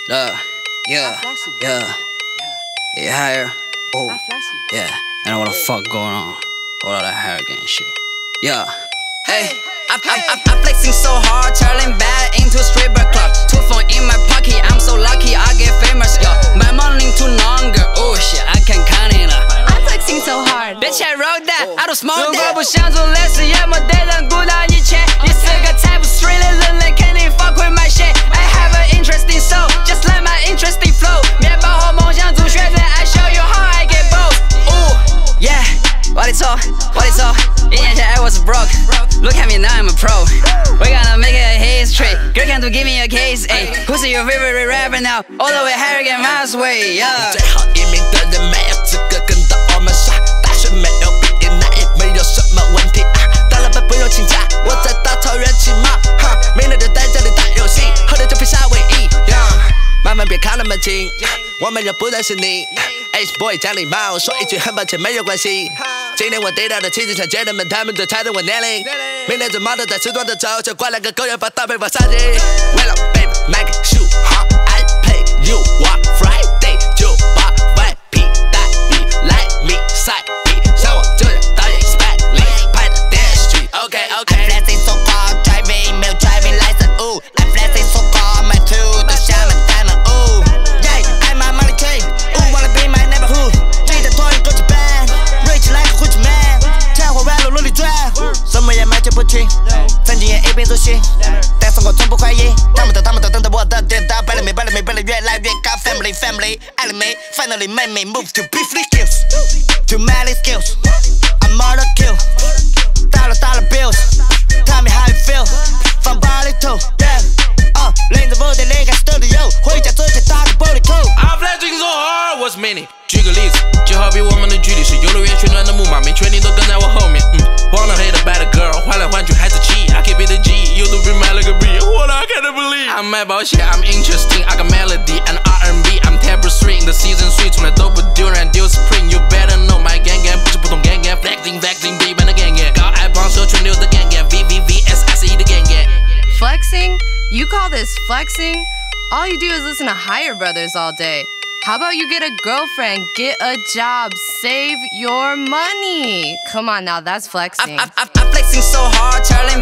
Yeah, yeah. Higher. Oh, yeah. I know what the fuck going on. All that hurricane shit. Yeah. Hey, I'm flexing so hard, turning bad into stripper club. 2 phone in my pocket, I'm so lucky I get famous. Yo, my morning too longer. Oh shit, I can't count it up. I'm flexing so hard. Bitch, I wrote that, I don't smoke that. 如果不想做类似夜幕对人孤单一切，你是个财富 street 的人类，肯定反馈买血。I have an interesting soul, just like my interesting flow。面包和梦想主选择 I show you how I get both。 Yeah, what it's all, what it's all. 1年前I was broke, look at me now I'm a pro. We're gonna make it a history. Girl, can you give me a case? Ay, who's your favorite rapper now? All the way hurricane miles away, yeah. 最后一名的人没有资格跟到我们耍，大学没有毕业那也没有什么问题啊。大老板不用请假，我在大草原骑马，哈，明天就在这里打游戏，喝点就飞夏威夷。慢慢别看那么近，我们又不认识你。H boy 讲礼貌，说一句很抱歉没有关系。今天我低调的气质像姐妹们，他们都猜着我年龄。明天准毛的在时装的走，就挂两个狗眼把大背包杀进。为了 baby Nike shoe 好 I pay you what Friday 就把外皮带比来比赛比，像我这样导演 Spike 拍的电视剧。OK OK。I'm flexing so hard driving 没有 driving license。I'm flexing so hard my two 都像满台门。Yeah I'm a money train。Wanna be my neighborhood， 记得拖一个纸板 ，rich like a Gucci man， 天花板路里转，什么也买就不停，曾经也一贫如洗，但是我从不怀疑，他们都等着我的颠倒，摆了没，越来越高 ，family， 爱了没 ，finally made me move to beef skills，too many skills，I'm all the kill， dollar bills，tell me how you feel， 放包里头 ，yeah， 拎着我的离开 studio， 回家直接打个玻璃扣。I'm flexing so hard, what's meaning？ 举个例子，就好比我们的距离是游乐园旋转的木马，没确定都跟在我后面。黄的黑的白的 girl， 换来换去还是气 ，I keep it the G， you do be mad like a B，what I can't believe。I'm 卖保险 ，I'm interesting， I got melody and R&B，I'm tapestry， the season 3从来都不丢人，丢 spring，you better know my gang gang， 不是普通 gang gang，flexing， B 版的 gang gang， 高矮胖瘦全流的 gang gang，VVVSICE 的 gang gang。 Flexing? You call this flexing? All you do is listen to Higher Brothers all day. How about you get a girlfriend, get a job, save your money? Come on now, that's flexing. I'm flexing so hard, Charlie